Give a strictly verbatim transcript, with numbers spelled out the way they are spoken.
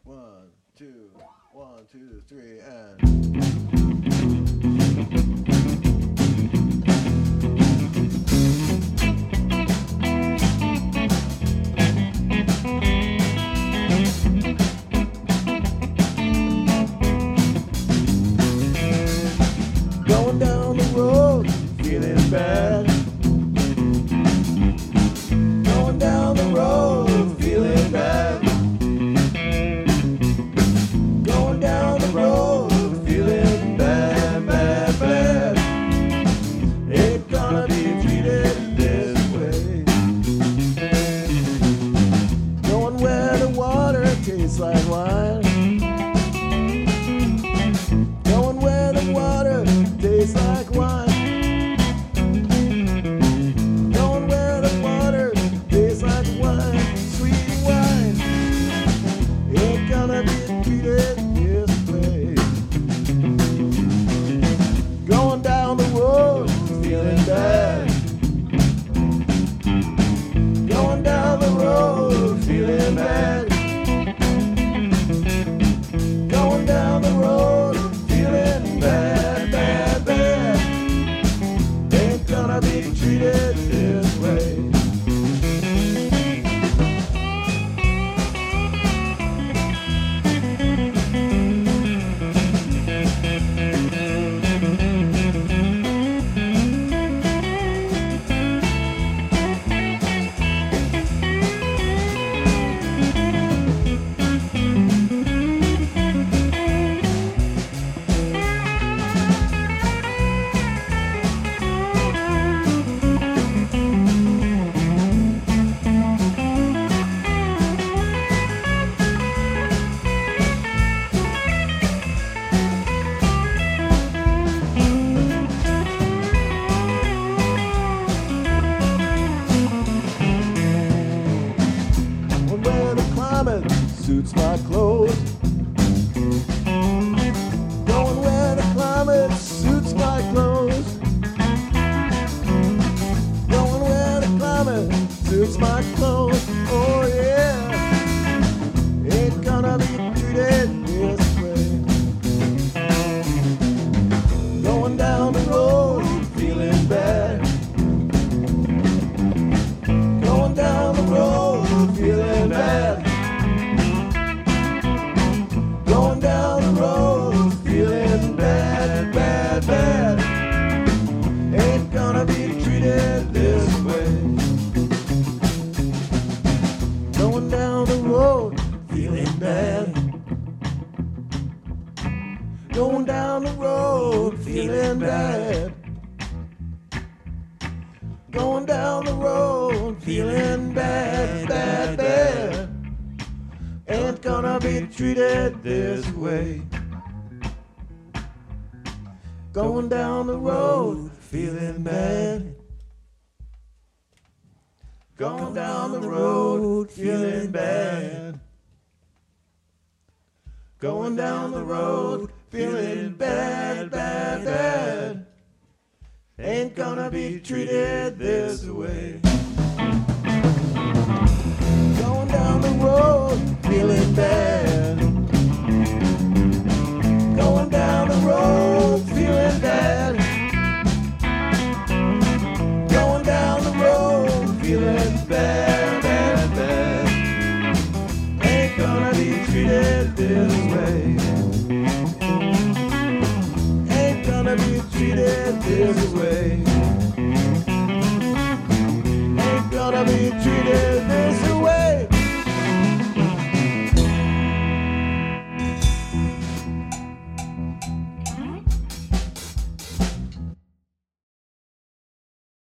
One, two, one, two, three, and. Going down the road, feeling bad. Going down the road, feeling bad. Going down the road, feeling bad, bad, bad. Ain't gonna be treated this way. Going where the water tastes like wine. Going where the water tastes like wine. Going where the water tastes like wine, sweet wine. Ain't gonna be treated this way. Going down the road, feeling bad. Going down the road, feeling bad. Going down the road, feeling bad, bad, bad. Ain't gonna be treated this way. Where the climate suits my clothes. Going where the climate suits my clothes. Going where the climate suits my clothes. Oh yeah, ain't gonna be treated this way. Going down the road, feeling bad. Going down the road, feeling bad. Going down the road, feeling bad, bad, bad. Ain't gonna be treated this way. Going down the road, feeling bad. Going down the road, feeling bad. Going down the road, feeling bad, bad, bad. Ain't gonna be treated this way. Going down the road, feeling bad. Going down the road, feeling bad. Going down the road, feeling bad, bad, bad. Ain't gonna be treated this way. Going down the road, feeling bad. Going down the road, feeling bad. Going down the road, feeling bad, bad, bad. Ain't gonna be treated this way. Ain't gonna be treated this way. Ain't gonna be treated